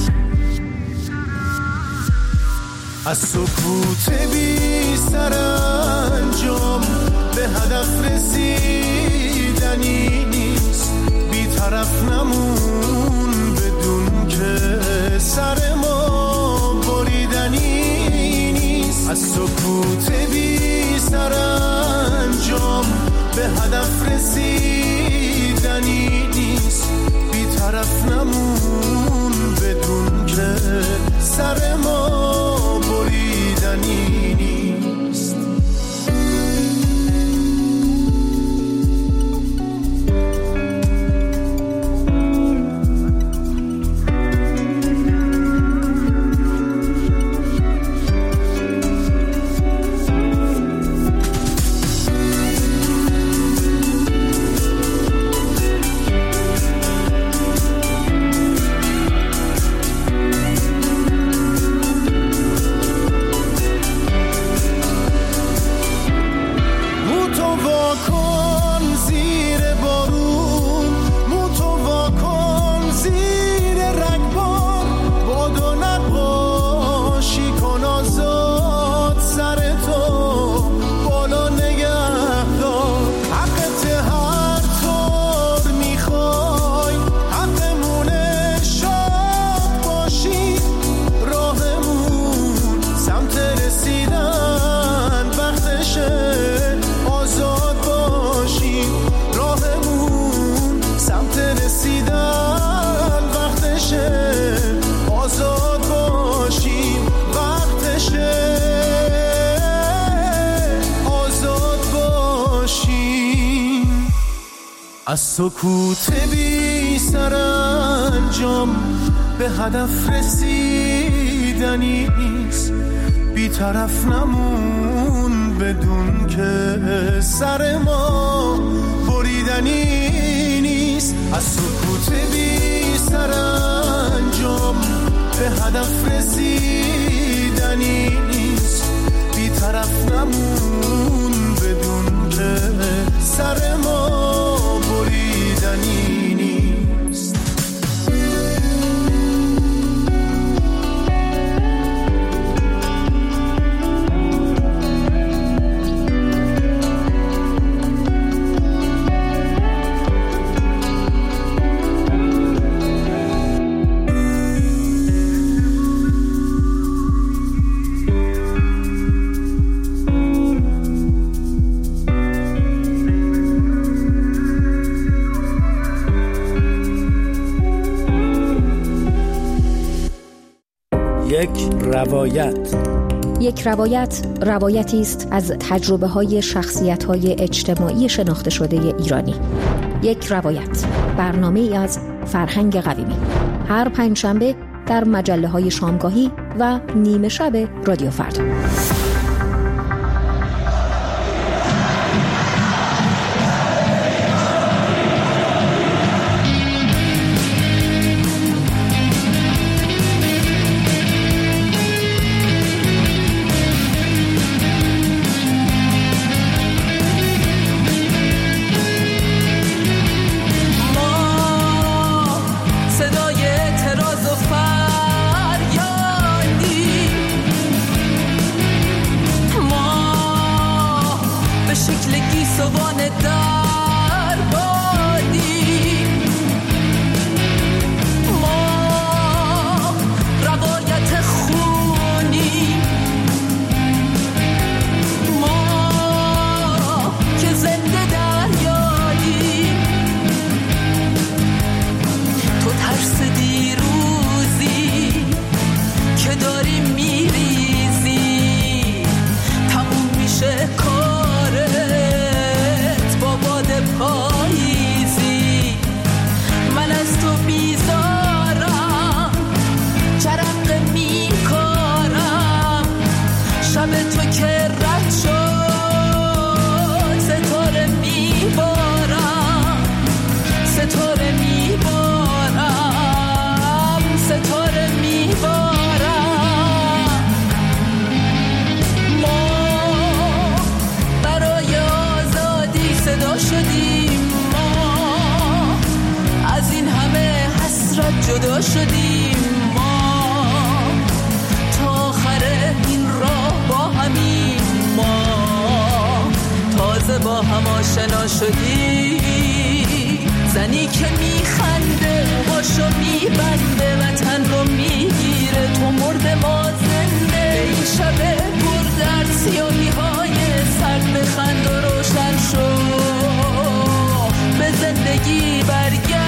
از سکوت بی سرانجام به هدف رسیدنی نیست، بی طرف نمون بدون که سر ما بریدنی نیست. از سکوت بی سرانجام به هدف رسیدنی نیست، بی طرف نمون بدون که سر ما بریدنی نیست. از سکوت بی سرانجام به هدف رسیدنی نیست، بی طرف نمون بدون که سر ما بریدنی نیست. از سکوت بی سرانجام به هدف رسیدنی نیست، بی طرف نمون بدون که سر ما بریدنی نیست. یک روایت. یک روایت روایتی است از تجربه‌های شخصیت‌های اجتماعی شناخته شده ایرانی. یک روایت، برنامه‌ای از فرهنگ قویمی، هر پنجشنبه در مجله‌های شامگاهی و نیمه شب رادیو فردا. صدای اعتراض و فریادی جدا شدیم ما، تا آخر این راه با همیم ما، تازه با هم آشنا شدیم. زنی که میخنده باشو میبنده، وطن رو میگیره تو مرد ما زنده. این شب پر در سیاهی های سرد بخند و روشن شو، به زندگی برگرد.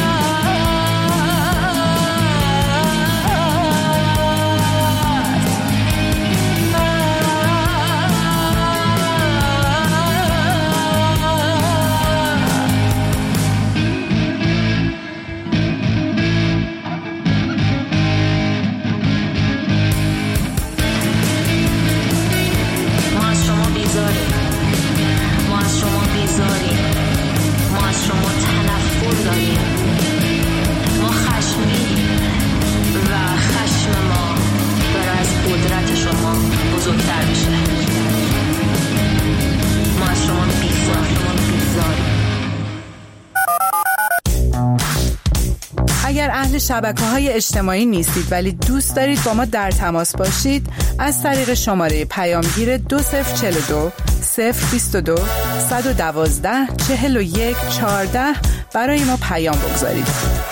اگر اهل شبکه‌های اجتماعی نیستید ولی دوست دارید با ما در تماس باشید، از طریق شماره پیامگیر دو صفر چهل و دو صفر بیست و دو صد و دوازده چهل و یک چهارده برای ما پیام بگذارید.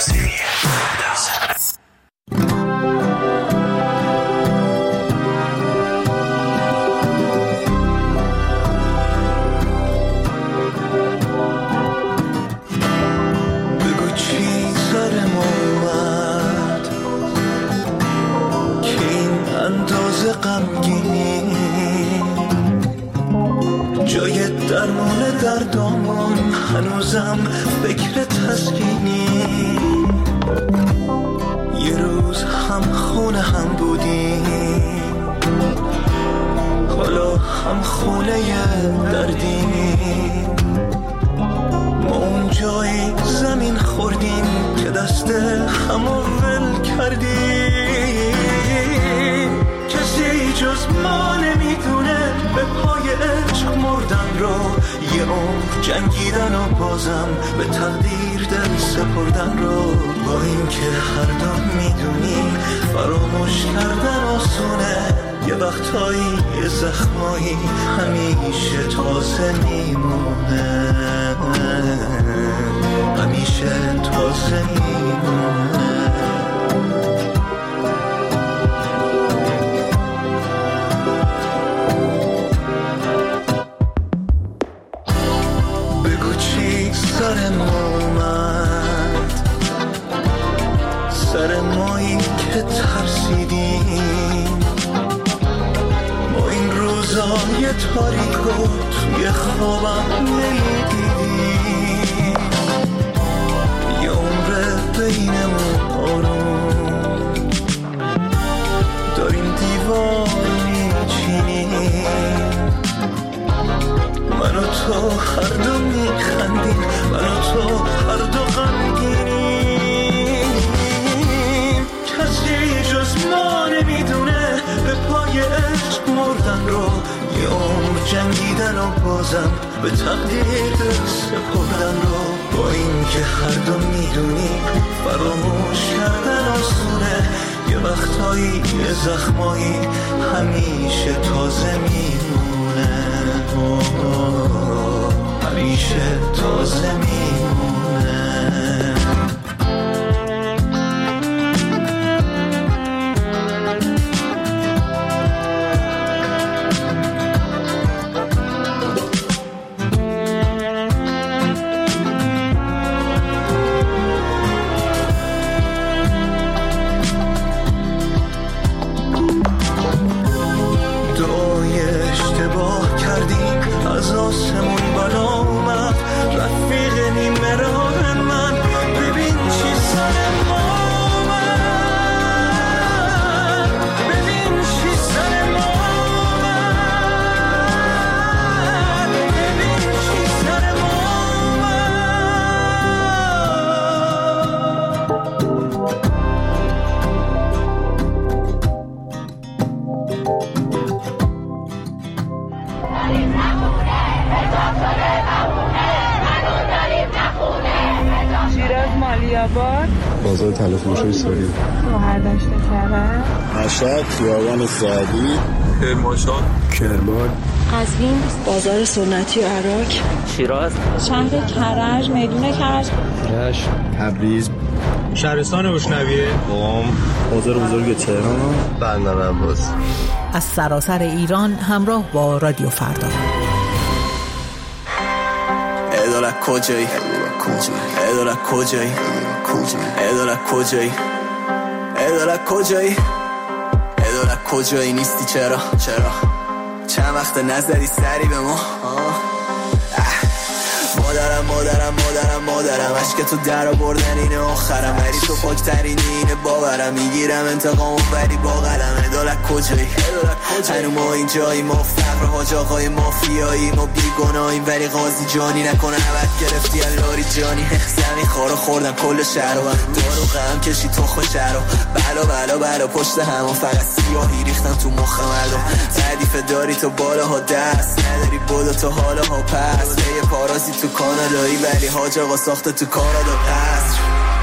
جای درمون دردامون هنوزم فکر تسکینی. یه روز هم خونه هم بودیم، حالا هم خونه دردیم. ما اون جای زمین خوردیم که دست همو ول کردیم. کسی جز ما نمیدونه به پای عشق مردن رو، یه عمر جنگیدن و بازم به تقدیر دل سپردن رو. با این که هر دو میدونیم فراموش کردن آسونه، یه وقتایی یه زخمایی همیشه تازه میمونه، همیشه تازه میمونه. سرم اومد، سر مایی که ترسیدیم. ما این روزای تاریک و توی خوابم نمیدیدیم. یه عمر بینمون آروم داریم دیوار میچینیم. من و تو هر دو میخندیم، من و تو هر دو غمگینیم. کسی جز ما نمیدونه به پای عشق مردن رو، یه عمر جنگیدن و بازم به تقدیر دل سپردن رو. با این که هر دو میدونیم فراموش کردن آسونه، یه وقتایی یه زخمایی همیشه تازه میمونه، همیشه تازه میمونه. دعای اشتباه کردیم از آسمون بالا اومد، رفیق نیمه راه من ببین چی سرم آمد، ببین چی سرم آمد، ببین چی سرم شیراز مالیاباد بازار طلا فروشی سوری. شهردشت کرد. مشهد خیابان سعدی. کرمانشاه. کرمان. قزوین بازار سنتی و عراق. شیراز. شهر کرج میدون کرج. رشت. تبریز. شهرستان بوشنویه. قم. بازار بزرگ تهران. بندر عباس. از سراسر ایران همراه با رادیو فردا. اداره کجایی؟ اداره کجایی؟ اداره کجایی؟ اداره کجایی؟ اداره کجایی نیستی چرا؟ چرا؟ چند وقت نزدی سری به ما؟ مادرم مادرم مادرم مادرم عشق تو در آوردن اینه آخرم، ولی تو پاکترینی اینه باورم، میگیرم انتقامو ولی با قلم. ادالت کجایی؟ هنو ما اینجایی، ما فقر حاج آقای مافیایی، ما بیگناهیم ولی قاضی جانی نکنه عبد گرفتی الاری جانی. زمین خارو خوردن کل شهر و دارو غم کشی تخم شهر و بلا بلا بلا پشت همون فقط سیاهی ریختن تو مخ مردم. تعریف داری تو بالاها دست نداری بودو تو حالاها پس یه پارازی تو کانادایی ولی حاج آقا ساخته تو کانادا قصر.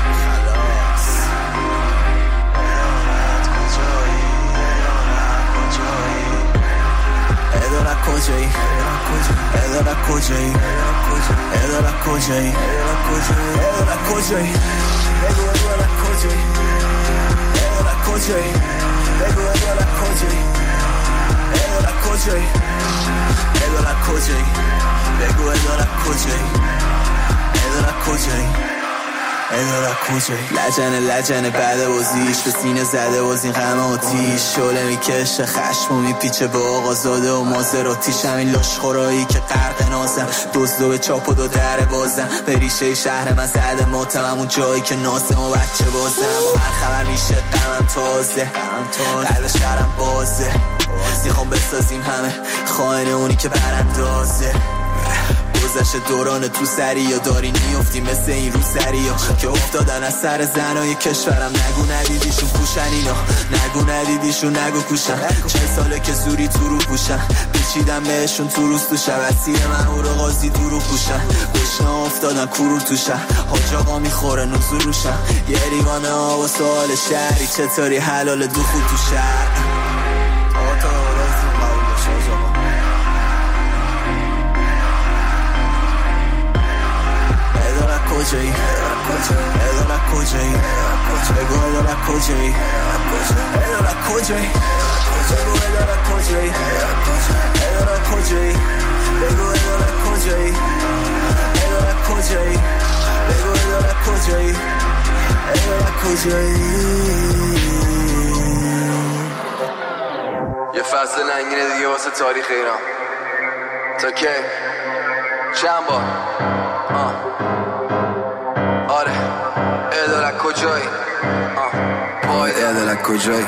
اداره کجایی؟ اداره کجایی؟ اداره کجایی؟ اداره کجایی؟ بگو اداره کجایی؟ اداره کجایی؟ بگو اداره کجایی؟ اداره کجایی؟ اداره کجایی؟ بگو اداره کجایی؟ اداره کجایی؟ اداره کجایی؟ لجنه لجنه بعد بازیش به سینه زده باز این غم آتیش، شعله میکشه خشم و میپیچه به آقا زاده و مازراتیش. همین لاشخورایی که غرق نازم دزدو به چاپ و دو در بازم، به ریشه شهر من زده ماتم همون جایی که نازم و بچه بازم. هر خبر میشه غمم تازه قلب شهرم بازه، میخوام بسازیم همه خائن اونی که براندازه. گذشت دوران تو سری یا داری نیفتی مثل این رو سری ها که افتادن از سر زنای کشورم. نگو ندیدیشون پوشن اینا، نگو ندیدیشون نگو کوشن. چه ساله که زوری تو رو پوشن، پیچیدم بهشون تو روز تو شب. اسیر من او رو قاضی تو رو پوشن، گشنا افتادن کرور تو شهر. حاج آقا میخوره نزول روشن، یه لیوانه آب و سوال شهری چطوری حلال دخول تو شهر. کجایی؟ اداره کجایی؟ بگو اداره کجایی؟ اداره کجایی؟ بگو اداره کجایی؟ اداره کجایی؟ بگو اداره کجایی؟ اداره کجایی؟ بگو اداره کجایی؟ اداره کجایی؟ یه فصل ننگینه دیگه واسه تاریخ ایران. تا کی؟ چند بار؟ آه آره اداره کجایی؟ وای اداره کجایی؟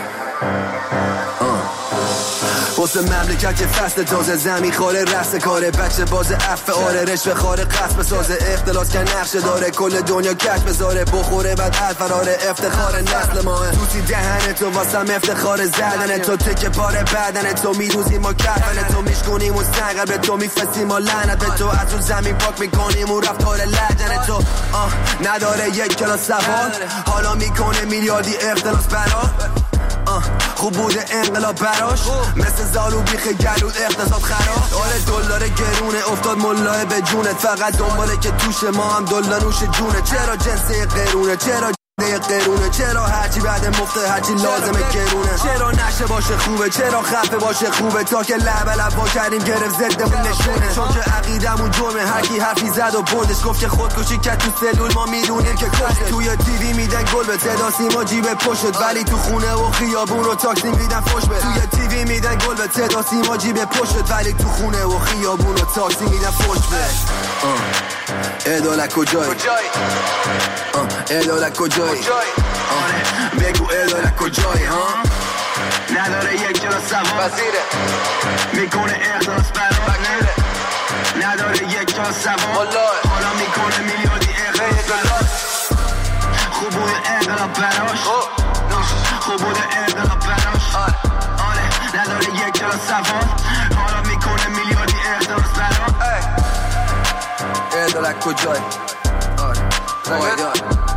واسه مملکت که فصل تازه زمین خاره رست کاره، بچه باز عفه آره رشوه خاره قصد بسازه، اختلاس که نقشه داره کل دنیا کش بذاره، بخوره بعد الفراره افتخار نسل ماه. توسی دهن تو واسم افتخار زدن تو، تکه پاره بدن تو میروزیم ما کفن تو، میشکنیم و سنگر به تو میفسیم و لعنت به تو، از اون زمین پاک میکنیم و رفتار لجن تو. آه نداره یک کلاس سوال حالا میکنه میلیاردی اختلاس برا. خوب بوده انقلاب براش مثل زالو بیخ گلود اقتصاد خراب. آره دلار گرونه افتاد ملاه به جونت، فقط دنباله که توش ما هم دلار نوش جونه. چرا جنسه قرونه؟ چرا ده قرونه؟ چرا هرچی بعد مفته هرچی لازمه گرونه؟ چرا نشه باشه خوبه؟ چرا خفه باشه خوبه؟ تا که لب لب با کردیم گرفت ضدمون نشونه، چون که عقیدمون جرمه. هر کی حرفی زد و بندش گفت که خودکشی کرد تو سلول ما میدونیم که کشته. توی تیوی میدن گل به صدا سیما جیب پشت، ولی تو خونه و خیابون رو تاکسی میدن فوش به. توی تیوی میدن گل به صدا سیما جیب پشت، ولی تو خونه و خیابون رو تاکسی میدن فوش به. ادالت کجایی؟ ادالت کجایی؟ بگو ادالت کجایی؟ نداره یک جا سوار وزیره میکنه اخلاص برای نداره یک جا سوار حالا میکنه میلیاردی اخلاص. خوب بوده انقلاب براش، خوب بوده انقلاب براش. آره نداره یک جا سوار حالا میکنه میلیاردی اخلاص براش. ادالت کجایی؟ آره